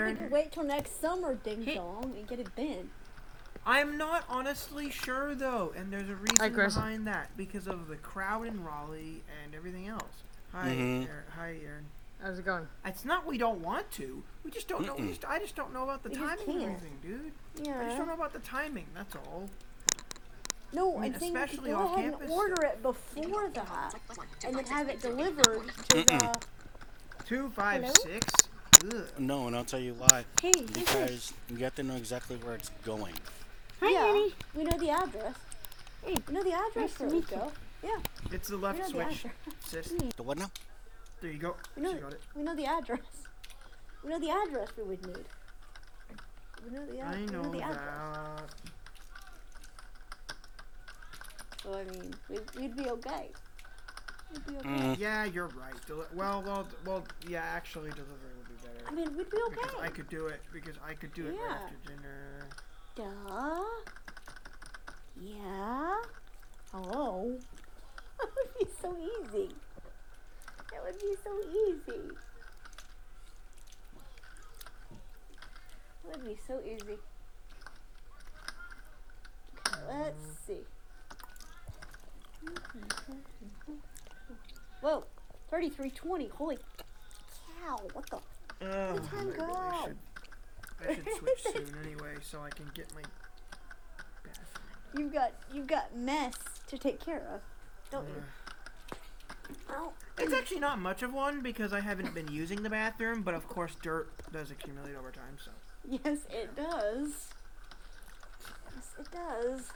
Aaron. can wait till next summer, ding dong, and get it then. I'm not honestly sure though, and there's a reason Chris. behind that because of the crowd in Raleigh and everything else. Hi, hi, Aaron. How's it going? It's not we don't want to. We just don't know. I just don't know about the We just timing and can't. everything, dude. Yeah. I just don't know about the timing. That's all. No, I mean, I'm saying you could especially go off ahead and campus. order it before that, and then have it delivered to the... 256. Ugh. No, and I'll tell you why. Hey, Because you have to know exactly where it's going. yeah, we know the address. Hey, we know the address where we go. Yeah, It's the we left know the switch, address. sis. The what now? There you go. We know, She got it. we know the address. We know the address we would need. We know the, I we know know the address. that. So, I mean, we'd be okay. We'd be okay. Yeah, you're right. Well, yeah, actually delivery would be better. I mean, we'd be Because okay. I could do it. Because I could do it right Yeah. after dinner. Duh. Yeah. Hello. That would be so easy. That would be so easy. That would be so easy. Okay, let's see. Whoa, 33:20. Holy cow! What the? Oh, time maybe go? I should switch soon anyway, so I can get my bathroom. You've got mess to take care of, don't you? Oh. It's actually not much of one because I haven't been using the bathroom, but of course dirt does accumulate over time, so. Yes, it does. Yes, it does.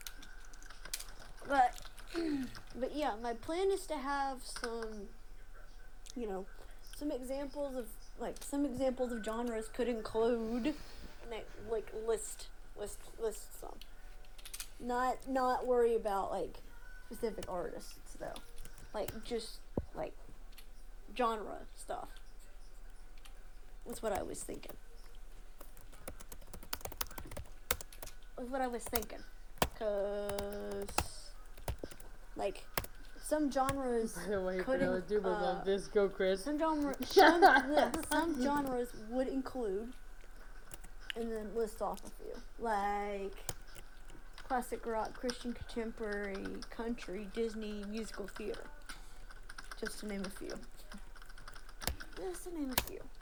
But yeah, my plan is to have some, some examples of genres could include, like list some. Not worry about like specific artists though, like just like genre stuff. That's what I was thinking. Cause like some genres By the way, couldn't. do love this. Go, Chris. Some genres would include, and then list off a few, like classic rock, Christian contemporary, country, Disney, musical theater. Just to name a few.